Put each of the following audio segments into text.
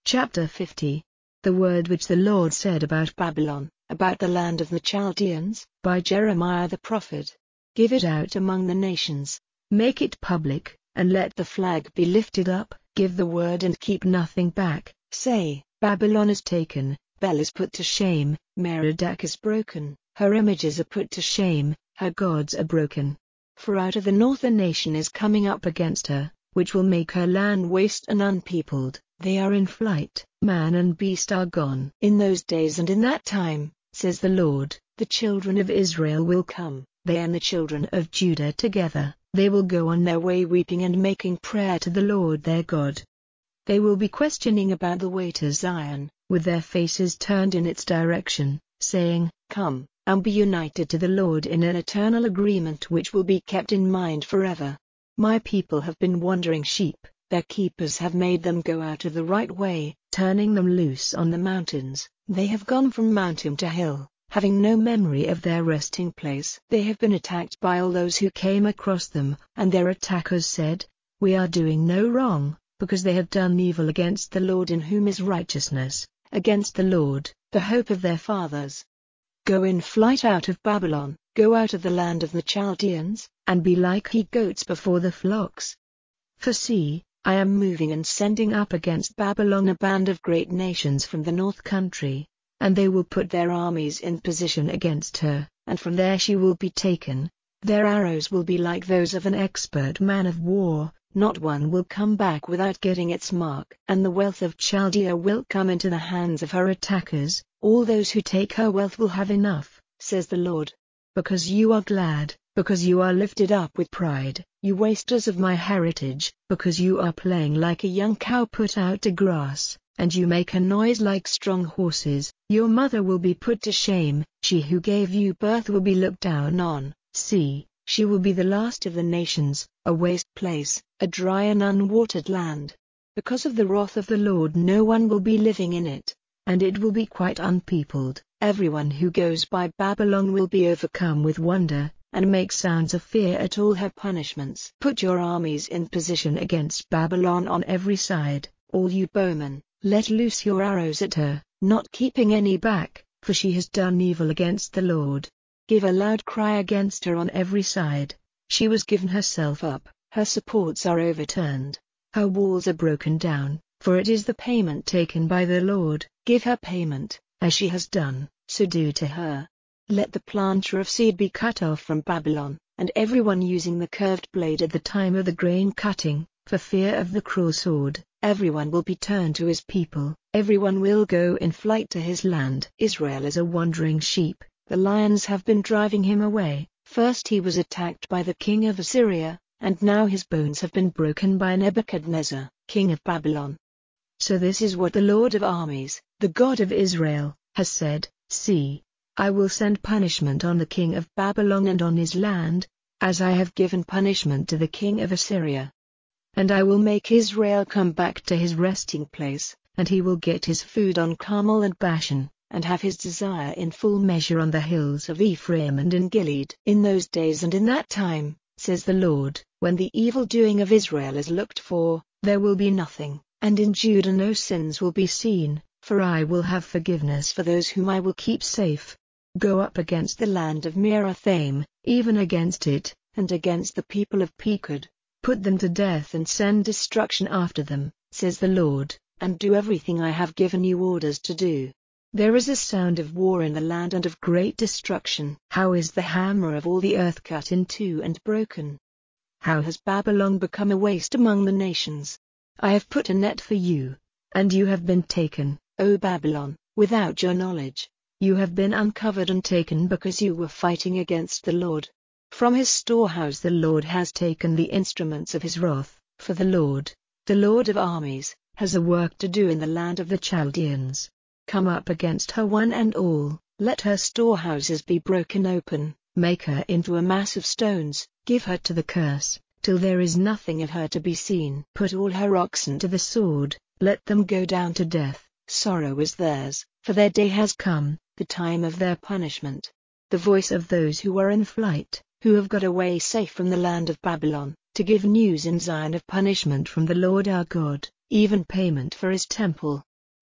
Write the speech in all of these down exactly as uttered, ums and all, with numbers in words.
Chapter fifty. The word which the Lord said about Babylon, about the land of the Chaldeans, by Jeremiah the prophet. Give it out among the nations, make it public, and let the flag be lifted up, give the word and keep nothing back, say, Babylon is taken, Bel is put to shame, Merodach is broken, her images are put to shame, her gods are broken. For out of the north a nation is coming up against her, which will make her land waste and unpeopled. They are in flight, man and beast are gone. In those days and in that time, says the Lord, the children of Israel will come, they and the children of Judah together, they will go on their way weeping and making prayer to the Lord their God. They will be questioning about the way to Zion, with their faces turned in its direction, saying, Come, and be united to the Lord in an eternal agreement which will be kept in mind forever. My people have been wandering sheep. Their keepers have made them go out of the right way, turning them loose on the mountains. They have gone from mountain to hill, having no memory of their resting place. They have been attacked by all those who came across them, and their attackers said, We are doing no wrong, because they have done evil against the Lord in whom is righteousness, against the Lord, the hope of their fathers. Go in flight out of Babylon, go out of the land of the Chaldeans, and be like he-goats before the flocks. For see, I am moving and sending up against Babylon a band of great nations from the north country, and they will put their armies in position against her, and from there she will be taken. Their arrows will be like those of an expert man of war, not one will come back without getting its mark. And the wealth of Chaldea will come into the hands of her attackers, all those who take her wealth will have enough, says the Lord. Because you are glad, because you are lifted up with pride, you wasters of my heritage, because you are playing like a young cow put out to grass, and you make a noise like strong horses, your mother will be put to shame, she who gave you birth will be looked down on. See, she will be the last of the nations, a waste place, a dry and unwatered land. Because of the wrath of the Lord no one will be living in it, and it will be quite unpeopled. Everyone who goes by Babylon will be overcome with wonder, and make sounds of fear at all her punishments. Put your armies in position against Babylon on every side, all you bowmen, let loose your arrows at her, not keeping any back, for she has done evil against the Lord. Give a loud cry against her on every side. She was given herself up, her supports are overturned, her walls are broken down, for it is the payment taken by the Lord. Give her payment, as she has done, so do to her. Let the planter of seed be cut off from Babylon, and everyone using the curved blade at the time of the grain cutting, for fear of the cruel sword. Everyone will be turned to his people, everyone will go in flight to his land. Israel is a wandering sheep, the lions have been driving him away. First he was attacked by the king of Assyria, and now his bones have been broken by Nebuchadnezzar, king of Babylon. So this is what the Lord of armies, the God of Israel, has said, See, I will send punishment on the king of Babylon and on his land, as I have given punishment to the king of Assyria. And I will make Israel come back to his resting place, and he will get his food on Carmel and Bashan, and have his desire in full measure on the hills of Ephraim and in Gilead. In those days and in that time, says the Lord, when the evil doing of Israel is looked for, there will be nothing, and in Judah no sins will be seen, for I will have forgiveness for those whom I will keep safe. Go up against the land of Merathaim, even against it, and against the people of Pekod. Put them to death and send destruction after them, says the Lord, and do everything I have given you orders to do. There is a sound of war in the land and of great destruction. How is the hammer of all the earth cut in two and broken? How has Babylon become a waste among the nations? I have put a net for you, and you have been taken, O Babylon, without your knowledge. You have been uncovered and taken because you were fighting against the Lord. From his storehouse the Lord has taken the instruments of his wrath, for the Lord, the Lord of armies, has a work to do in the land of the Chaldeans. Come up against her one and all, let her storehouses be broken open, make her into a mass of stones, give her to the curse, till there is nothing of her to be seen. Put all her oxen to the sword, let them go down to death. Sorrow is theirs, for their day has come, the time of their punishment. The voice of those who are in flight, who have got away safe from the land of Babylon, to give news in Zion of punishment from the Lord our God, even payment for his temple.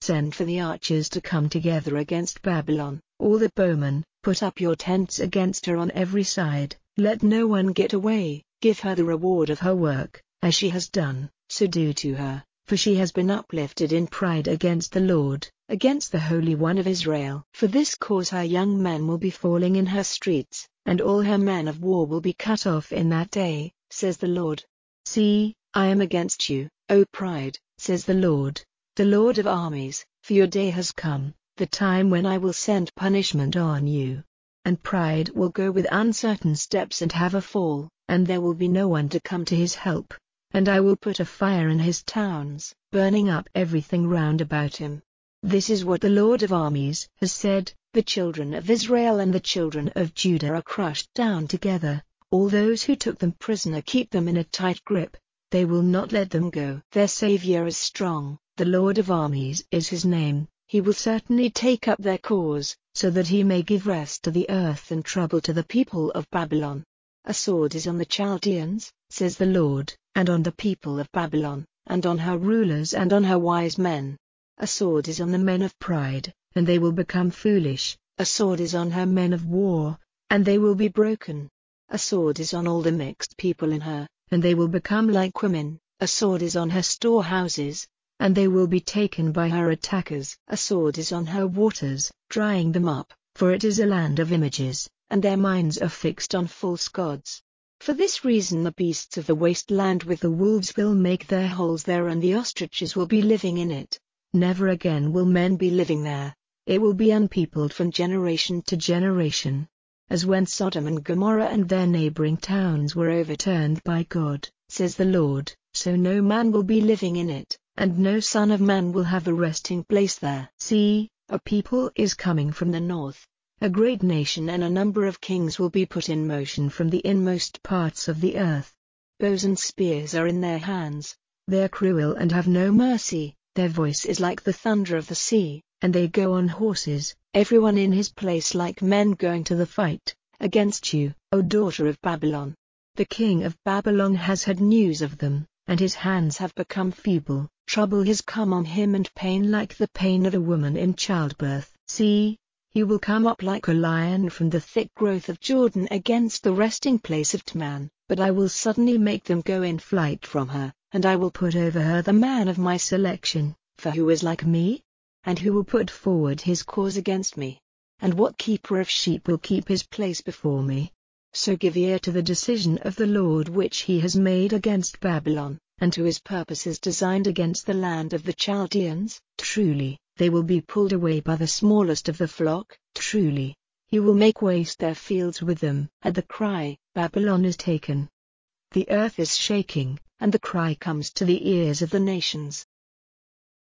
Send for the archers to come together against Babylon, all the bowmen, put up your tents against her on every side, let no one get away, give her the reward of her work, as she has done, so do to her, for she has been uplifted in pride against the Lord, against the Holy One of Israel. For this cause her young men will be falling in her streets, and all her men of war will be cut off in that day, says the Lord. See, I am against you, O pride, says the Lord, the Lord of armies, for your day has come, the time when I will send punishment on you. And pride will go with uncertain steps and have a fall, and there will be no one to come to his help. And I will put a fire in his towns, burning up everything round about him. This is what the Lord of armies has said, the children of Israel and the children of Judah are crushed down together, all those who took them prisoner keep them in a tight grip, they will not let them go. Their Savior is strong, the Lord of armies is his name, he will certainly take up their cause, so that he may give rest to the earth and trouble to the people of Babylon. A sword is on the Chaldeans, says the Lord, and on the people of Babylon, and on her rulers and on her wise men. A sword is on the men of pride, and they will become foolish, a sword is on her men of war, and they will be broken. A sword is on all the mixed people in her, and they will become like women, a sword is on her storehouses, and they will be taken by her attackers. A sword is on her waters, drying them up, for it is a land of images, and their minds are fixed on false gods. For this reason the beasts of the wasteland with the wolves will make their holes there, and the ostriches will be living in it. Never again will men be living there, it will be unpeopled from generation to generation. As when Sodom and Gomorrah and their neighboring towns were overturned by God, says the Lord, so no man will be living in it, and no son of man will have a resting place there. See, a people is coming from the north, a great nation, and a number of kings will be put in motion from the inmost parts of the earth. Bows and spears are in their hands, they are cruel and have no mercy, their voice is like the thunder of the sea, and they go on horses, everyone in his place like men going to the fight, against you, O daughter of Babylon. The king of Babylon has had news of them, and his hands have become feeble, trouble has come on him and pain like the pain of a woman in childbirth. See, he will come up like a lion from the thick growth of Jordan against the resting place of Teman, but I will suddenly make them go in flight from her, and I will put over her the man of my selection, for who is like me? And who will put forward his cause against me? And what keeper of sheep will keep his place before me? So give ear to the decision of the Lord which he has made against Babylon, and to his purposes designed against the land of the Chaldeans. Truly, they will be pulled away by the smallest of the flock, truly, he will make waste their fields with them. At the cry, Babylon is taken. The earth is shaking, and the cry comes to the ears of the nations.